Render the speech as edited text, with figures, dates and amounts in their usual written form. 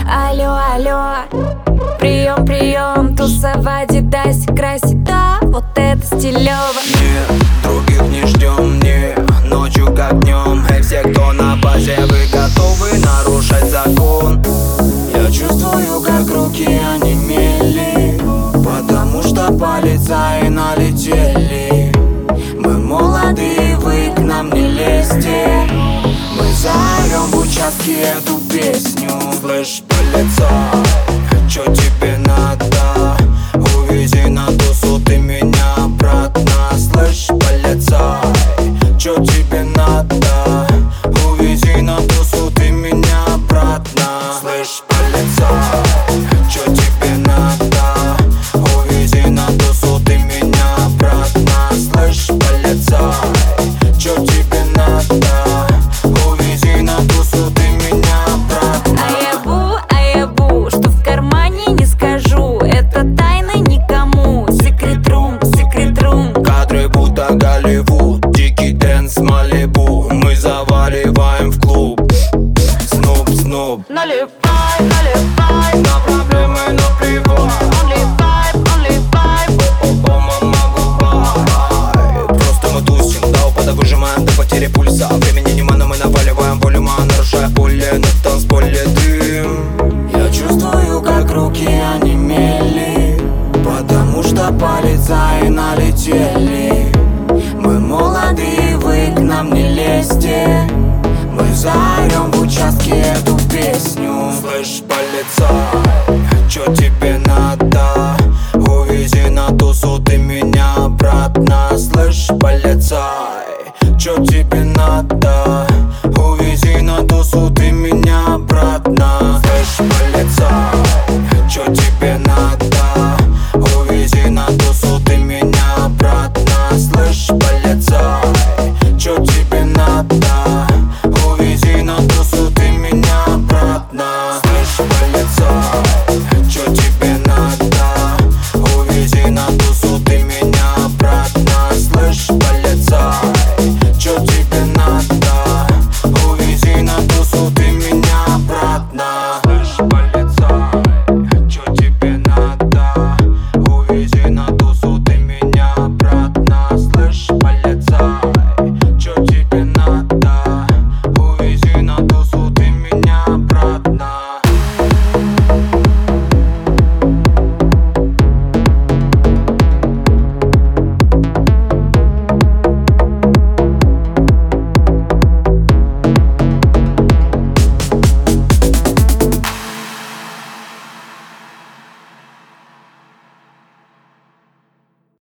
Алло, алло, прием, прием, тусовать и дась красить, да, вот это стилёво. Нет, других не ждем, не ночью как днем. Эй, все, кто на базе, вы готовы нарушать закон? Я чувствую, как руки онемели, потому что полицаи налетели. Мы молодые, вы к нам не лезьте. Мы заорем в участке эту песню. Слышь, полицай, чё тебе надо? Увези на тусу ты меня обратно. Слышь, полицай, чё тебе надо? Увези на тусу ты меня обратно. Слышь, полицай, чё тебе надо? Увези на тусу ты меня обратно. Слышь, полицай, чё тебе надо? Увези на тусу ты меня обратно. А я бу, что в кармане не скажу. Это тайна никому. Секрет рум. Кадры будто Голливуд, дикий дэнс Малибу. Мы заваливаем в клуб. Снуп, снуп. Наливай, наливай, На проблемы наплевать. only vibe. О, мама, губай. Просто мы тусим, до упада выжимаем до потери пульса. Времени нема, но мы наваливаем волюма, нарушая поле на танцполе дым. Я чувствую, как руки онемели, потому что полицаи налетели. Мы молодые, вы к нам не лезьте. Мы заорем в участке эту песню. Слышь, полицай, чё тебе надо? Увези на тусу ты меня обратно. Слышь, полицай, чё тебе надо?